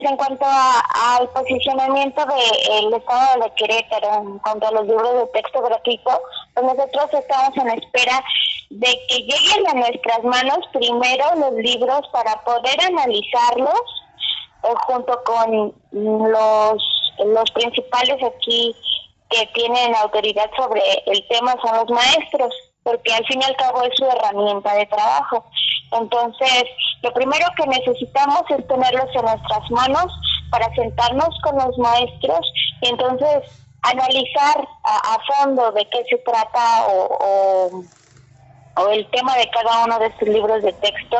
En cuanto al posicionamiento del Estado de Querétaro en cuanto a los libros de texto gratuito, pues nosotros estamos en espera de que lleguen a nuestras manos primero los libros para poder analizarlos junto con los principales aquí que tienen autoridad sobre el tema son los maestros, porque al fin y al cabo es su herramienta de trabajo. Entonces, lo primero que necesitamos es tenerlos en nuestras manos para sentarnos con los maestros y entonces analizar a fondo de qué se trata o el tema de cada uno de estos libros de texto